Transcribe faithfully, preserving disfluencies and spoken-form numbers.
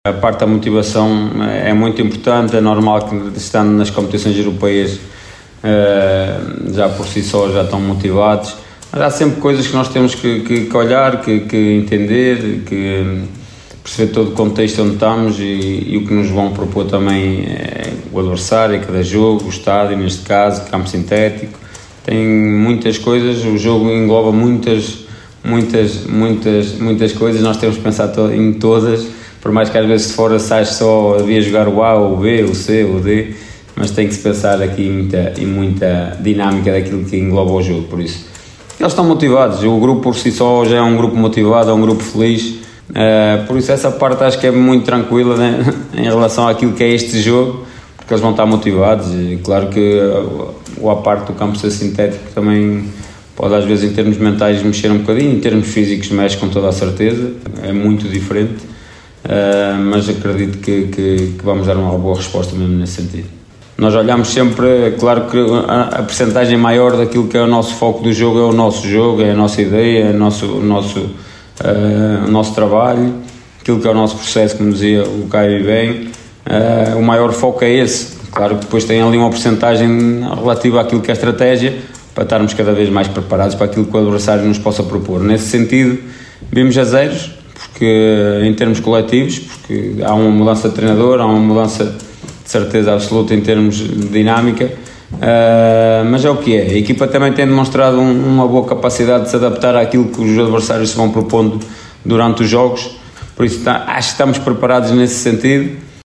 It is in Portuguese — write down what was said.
A parte da motivação é muito importante, é normal que estando nas competições europeias já por si só já estão motivados, mas há sempre coisas que nós temos que, que, que olhar, que, que entender, que perceber todo o contexto onde estamos e, e o que nos vão propor também é o adversário, cada jogo, o estádio, neste caso, campo sintético, tem muitas coisas, o jogo engloba muitas, muitas, muitas, muitas coisas, nós temos que pensar to- em todas, por mais que às vezes de fora sais só devia jogar o A, o B, o C, o D, mas tem que se pensar aqui em muita, em muita dinâmica daquilo que engloba o jogo, por isso. Eles estão motivados, o grupo por si só já é um grupo motivado, é um grupo feliz, uh, por isso essa parte acho que é muito tranquila, né, em relação àquilo que é este jogo, porque eles vão estar motivados e claro que uh, a parte do campo ser sintético também pode às vezes em termos mentais mexer um bocadinho, em termos físicos mexe com toda a certeza, é muito diferente. Uh, mas acredito que, que, que vamos dar uma boa resposta mesmo nesse sentido. Nós olhamos sempre, claro que a, a percentagem maior daquilo que é o nosso foco do jogo é o nosso jogo, é a nossa ideia, é o nosso, o nosso, uh, o nosso trabalho, aquilo que é o nosso processo, como dizia o Caio bem, uh, o maior foco é esse. Claro que depois tem ali uma percentagem relativa àquilo que é a estratégia, para estarmos cada vez mais preparados para aquilo que o adversário nos possa propor. Nesse sentido, vimos a zeros, porque em termos coletivos, porque há uma mudança de treinador, há uma mudança de certeza absoluta em termos de dinâmica, uh, mas é o que é. A equipa também tem demonstrado um, uma boa capacidade de se adaptar àquilo que os adversários se vão propondo durante os jogos, por isso tá, acho que estamos preparados nesse sentido.